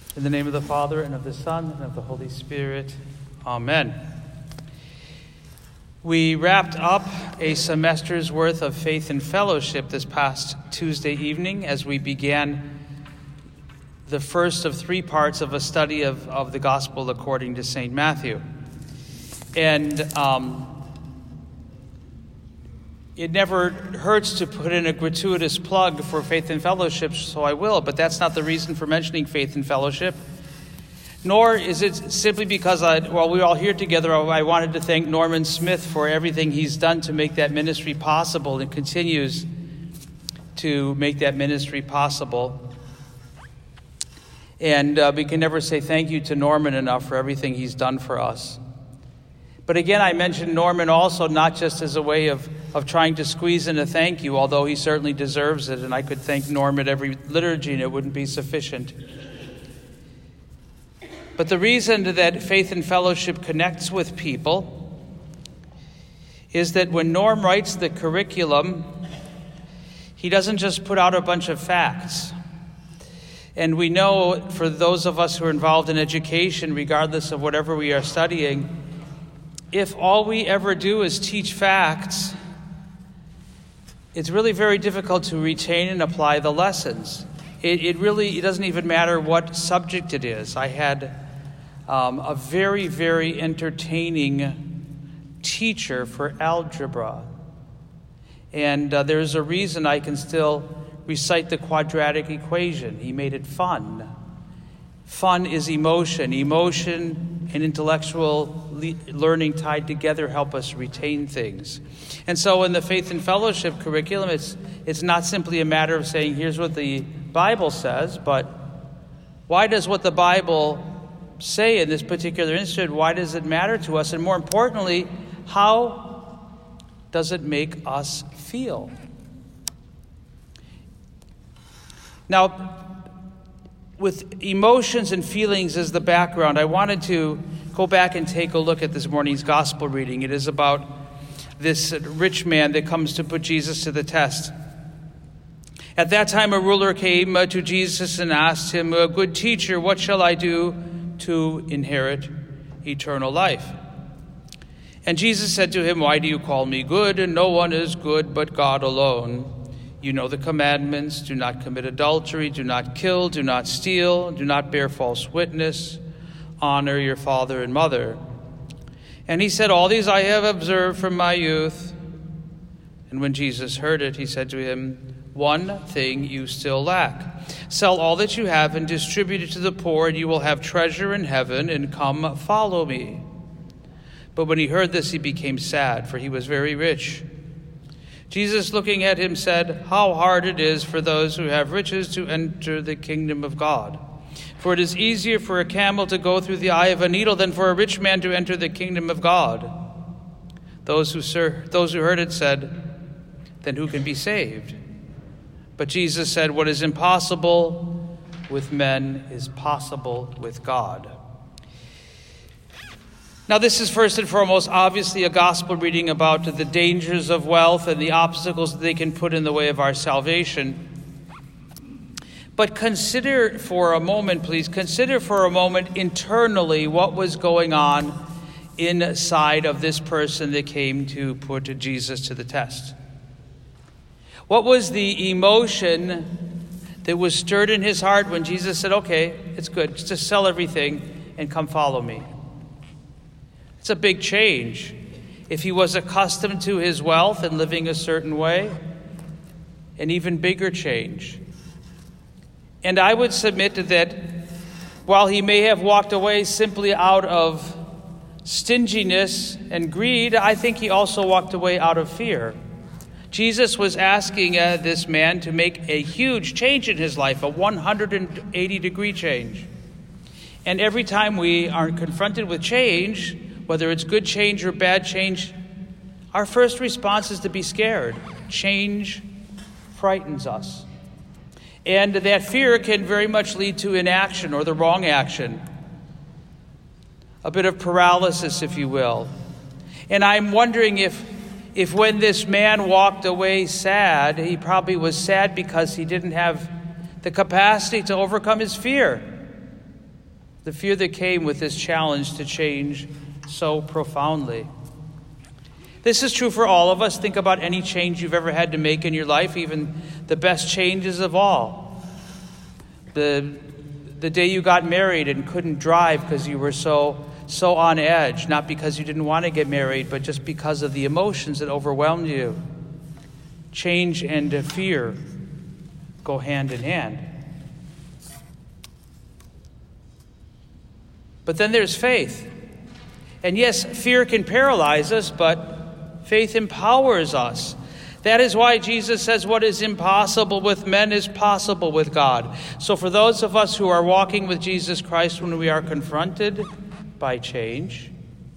In the name of the Father, and of the Son, and of the Holy Spirit. Amen. We wrapped up a semester's worth of Faith and Fellowship this past Tuesday evening as we began the first of three parts of a study of the Gospel according to St. Matthew. And it never hurts to put in a gratuitous plug for Faith and Fellowship, so I will, but that's not the reason for mentioning Faith and Fellowship. Nor is it simply because, while we're all here together, I wanted to thank Norman Smith for everything he's done to make that ministry possible and continues to make that ministry possible. And we can never say thank you to Norman enough for everything he's done for us. But again, I mentioned Norman also not just as a way of trying to squeeze in a thank you, although he certainly deserves it, and I could thank Norman at every liturgy and it wouldn't be sufficient. But the reason that Faith and Fellowship connects with people is that when Norm writes the curriculum, he doesn't just put out a bunch of facts. And we know, for those of us who are involved in education, regardless of whatever we are studying, if all we ever do is teach facts, it's really very difficult to retain and apply the lessons. It doesn't even matter what subject it is. I had a very, very entertaining teacher for algebra. And there's a reason I can still recite the quadratic equation. He made it fun. Fun is emotion. Emotion and intellectual learning tied together help us retain things. And so in the Faith and Fellowship curriculum, it's not simply a matter of saying, here's what the Bible says, but why does what the Bible say in this particular instance, why does it matter to us? And more importantly, how does it make us feel? Now, with emotions and feelings as the background, I wanted to go back and take a look at this morning's gospel reading. It is about this rich man that comes to put Jesus to the test. At that time, a ruler came to Jesus and asked him, "Good teacher, what shall I do to inherit eternal life?" And Jesus said to him, "Why do you call me good? And no one is good but God alone. You know the commandments: do not commit adultery, do not kill, do not steal, do not bear false witness, honor your father and mother." And he said, "All these I have observed from my youth." And when Jesus heard it, he said to him, "One thing you still lack. Sell all that you have and distribute it to the poor, and you will have treasure in heaven, and come follow me." But when he heard this, he became sad, for he was very rich. Jesus, looking at him, said, "How hard it is for those who have riches to enter the kingdom of God. For it is easier for a camel to go through the eye of a needle than for a rich man to enter the kingdom of God." Those who heard it said, "Then who can be saved?" But Jesus said, "What is impossible with men is possible with God." Now, this is first and foremost obviously a gospel reading about the dangers of wealth and the obstacles that they can put in the way of our salvation. But consider for a moment internally what was going on inside of this person that came to put Jesus to the test. What was the emotion that was stirred in his heart when Jesus said, "Okay, it's good, just sell everything and come follow me"? It's a big change. If he was accustomed to his wealth and living a certain way, an even bigger change. And I would submit that while he may have walked away simply out of stinginess and greed, I think he also walked away out of fear. Jesus was asking this man to make a huge change in his life, a 180-degree change. And every time we are confronted with change, whether it's good change or bad change, our first response is to be scared. Change frightens us. And that fear can very much lead to inaction or the wrong action. A bit of paralysis, if you will. And I'm wondering if when this man walked away sad, he probably was sad because he didn't have the capacity to overcome his fear. The fear that came with this challenge to change so profoundly. This is true for all of us. Think about any change you've ever had to make in your life, even the best changes of all. The day you got married and couldn't drive because you were so on edge, not because you didn't want to get married, but just because of the emotions that overwhelmed you. Change and fear go hand in hand. But then there's faith. And yes, fear can paralyze us, but faith empowers us. That is why Jesus says what is impossible with men is possible with God. So for those of us who are walking with Jesus Christ, when we are confronted by change,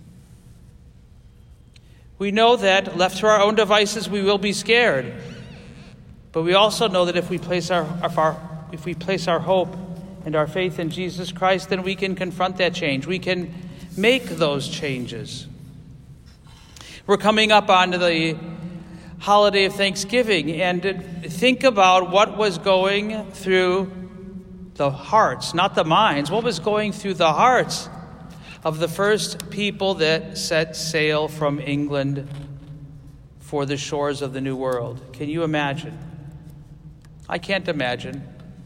we know that left to our own devices, we will be scared. But we also know that if we place our hope and our faith in Jesus Christ, then we can confront that change. We can make those changes. We're coming up on the holiday of Thanksgiving, and think about what was going through the hearts, not the minds, what was going through the hearts of the first people that set sail from England for the shores of the New World. Can you imagine? I can't imagine.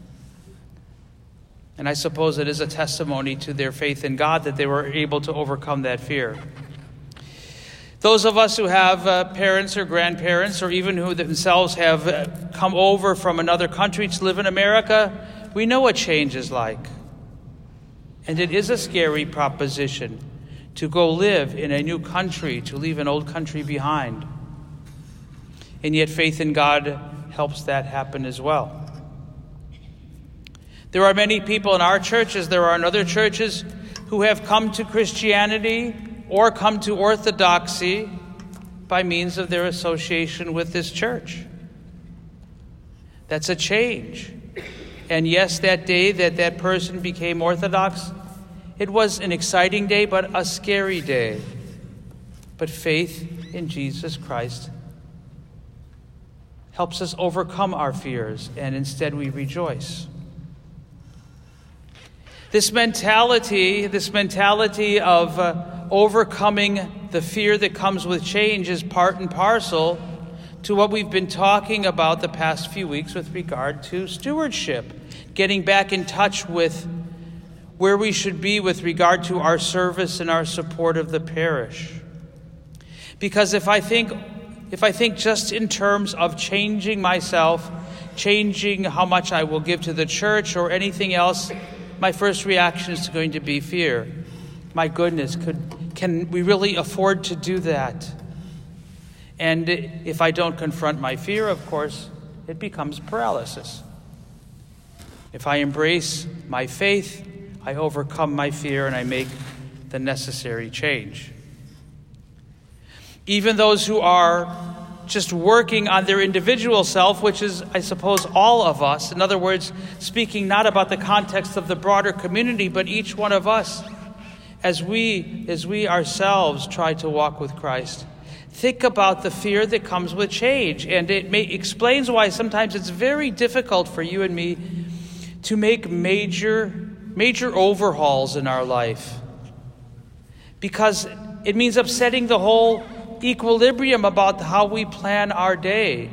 And I suppose it is a testimony to their faith in God that they were able to overcome that fear. Those of us who have parents or grandparents, or even who themselves have come over from another country to live in America, we know what change is like. And it is a scary proposition to go live in a new country, to leave an old country behind. And yet faith in God helps that happen as well. There are many people in our churches, there are in other churches, who have come to Christianity or come to Orthodoxy by means of their association with this church. That's a change. And yes, that day that person became Orthodox, it was an exciting day, but a scary day. But faith in Jesus Christ helps us overcome our fears, and instead we rejoice. This mentality of overcoming the fear that comes with change is part and parcel to what we've been talking about the past few weeks with regard to stewardship, getting back in touch with where we should be with regard to our service and our support of the parish. Because if I think just in terms of changing myself, changing how much I will give to the church or anything else, my first reaction is going to be fear. My goodness, can we really afford to do that? And if I don't confront my fear, of course, it becomes paralysis. If I embrace my faith, I overcome my fear and I make the necessary change. Even those who are just working on their individual self, which is, I suppose, all of us. In other words, speaking not about the context of the broader community, but each one of us, as we ourselves try to walk with Christ. Think about the fear that comes with change, and it explains why sometimes it's very difficult for you and me to make major overhauls in our life, because it means upsetting the whole equilibrium about how we plan our day.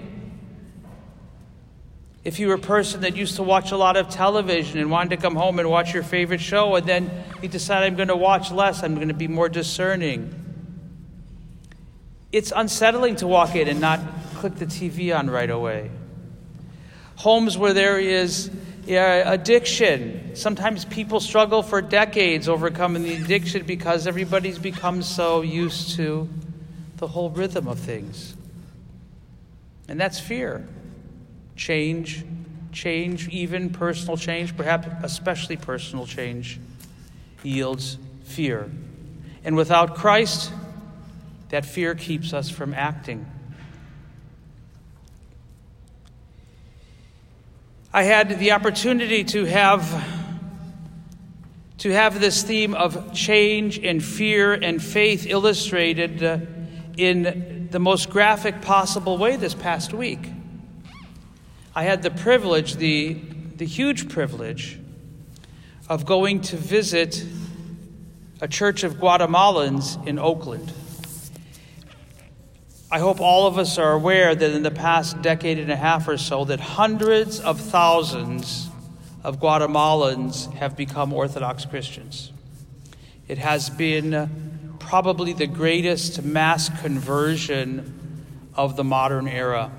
If you were a person that used to watch a lot of television and wanted to come home and watch your favorite show, and then you decide, I'm going to watch less, I'm going to be more discerning. It's unsettling to walk in and not click the TV on right away. Homes where there is addiction. Sometimes people struggle for decades overcoming the addiction because everybody's become so used to the whole rhythm of things. And that's fear. Change, even personal change, perhaps especially personal change, yields fear. And without Christ, that fear keeps us from acting. I had the opportunity to have this theme of change and fear and faith illustrated in the most graphic possible way this past week. I had the privilege, the huge privilege, of going to visit a church of Guatemalans in Oakland. I hope all of us are aware that in the past decade and a half or so, that hundreds of thousands of Guatemalans have become Orthodox Christians. It has been probably the greatest mass conversion of the modern era.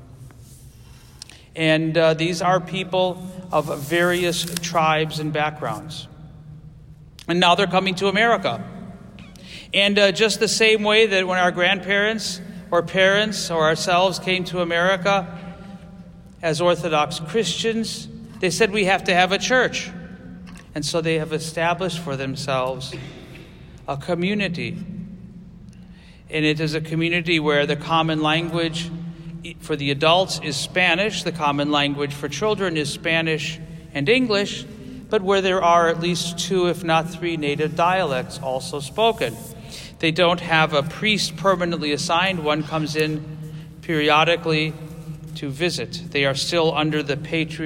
And these are people of various tribes and backgrounds. And now they're coming to America. And just the same way that when our grandparents or parents or ourselves came to America as Orthodox Christians, they said we have to have a church. And so they have established for themselves a community. And it is a community where the common language for the adults is Spanish, the common language for children is Spanish and English, but where there are at least 2, if not 3, native dialects also spoken. They don't have a priest permanently assigned. One comes in periodically to visit. They are still under the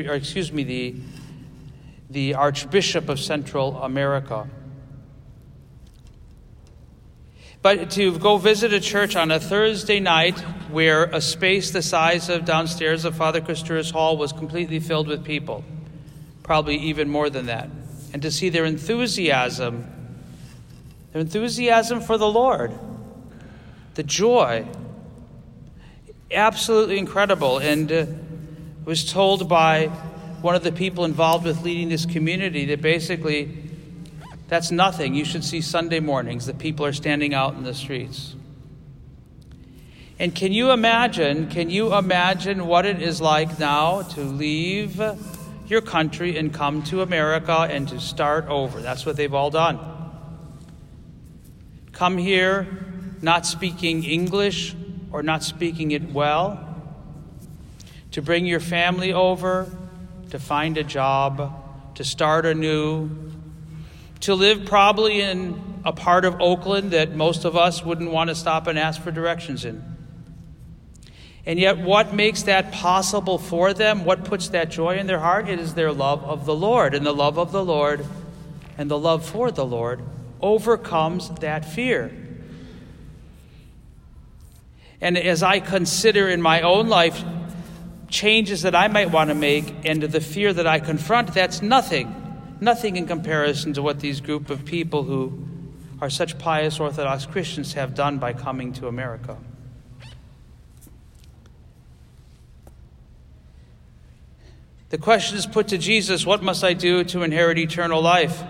the Archbishop of Central America. But to go visit a church on a Thursday night where a space the size of downstairs of Father Christura's hall was completely filled with people, probably even more than that, and to see their enthusiasm for the Lord, the joy, absolutely incredible. And was told by one of the people involved with leading this community that basically that's nothing. You should see Sunday mornings that people are standing out in the streets. And can you imagine what it is like now to leave your country and come to America and to start over? That's what they've all done. Come here not speaking English or not speaking it well, to bring your family over, to find a job, to start anew, to live probably in a part of Oakland that most of us wouldn't want to stop and ask for directions in. And yet what makes that possible for them, what puts that joy in their heart, it is their love of the Lord. And the love of the Lord and the love for the Lord overcomes that fear. And as I consider in my own life changes that I might want to make and the fear that I confront, that's nothing in comparison to what these group of people who are such pious Orthodox Christians have done by coming to America. The question is put to Jesus, what must I do to inherit eternal life?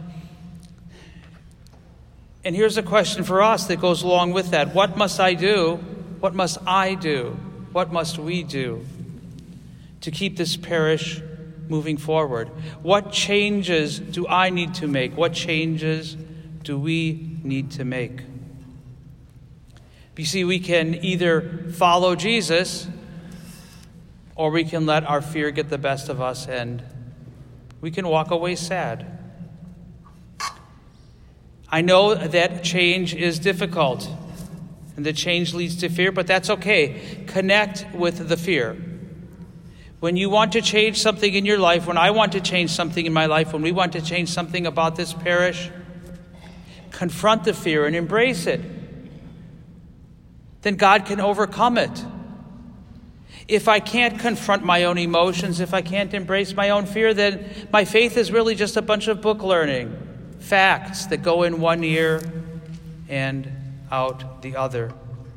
And here's a question for us that goes along with that. What must I do? What must I do? What must we do to keep this parish moving forward? What changes do I need to make? What changes do we need to make? You see, we can either follow Jesus or we can let our fear get the best of us and we can walk away sad. I know that change is difficult and the change leads to fear, but that's okay. Connect with the fear. When you want to change something in your life, when I want to change something in my life, when we want to change something about this parish, confront the fear and embrace it. Then God can overcome it. If I can't confront my own emotions, if I can't embrace my own fear, then my faith is really just a bunch of book learning, facts that go in one ear and out the other.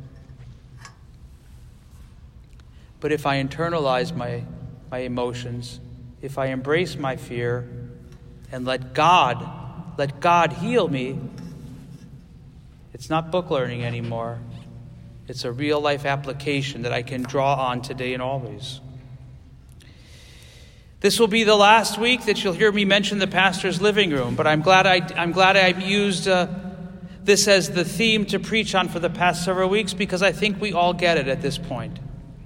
But if I internalize my emotions, if I embrace my fear and let God heal me, it's not book learning anymore. It's a real life application that I can draw on today and always. This will be the last week that you'll hear me mention the pastor's living room, but I'm glad I used this as the theme to preach on for the past several weeks because I think we all get it at this point.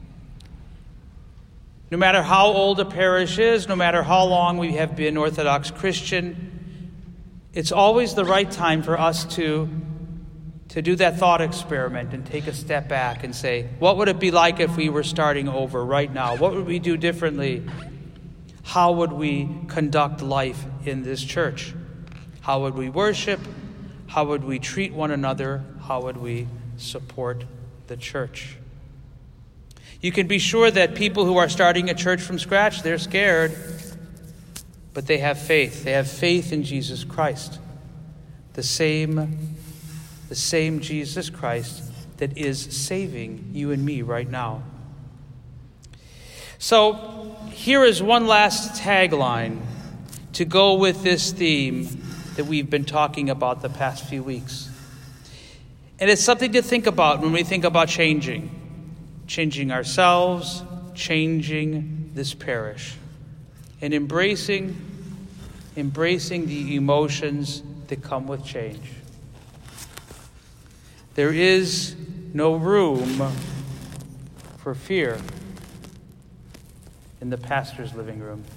No matter how old a parish is, no matter how long we have been Orthodox Christian, it's always the right time for us to do that thought experiment and take a step back and say, what would it be like if we were starting over right now? What would we do differently? How would we conduct life in this church? How would we worship? How would we treat one another? How would we support the church? You can be sure that people who are starting a church from scratch, they're scared, but they have faith. They have faith in Jesus Christ. The same Jesus Christ that is saving you and me right now. So here is one last tagline to go with this theme that we've been talking about the past few weeks. And it's something to think about when we think about changing ourselves, changing this parish, and embracing the emotions that come with change. There is no room for fear in the pastor's living room.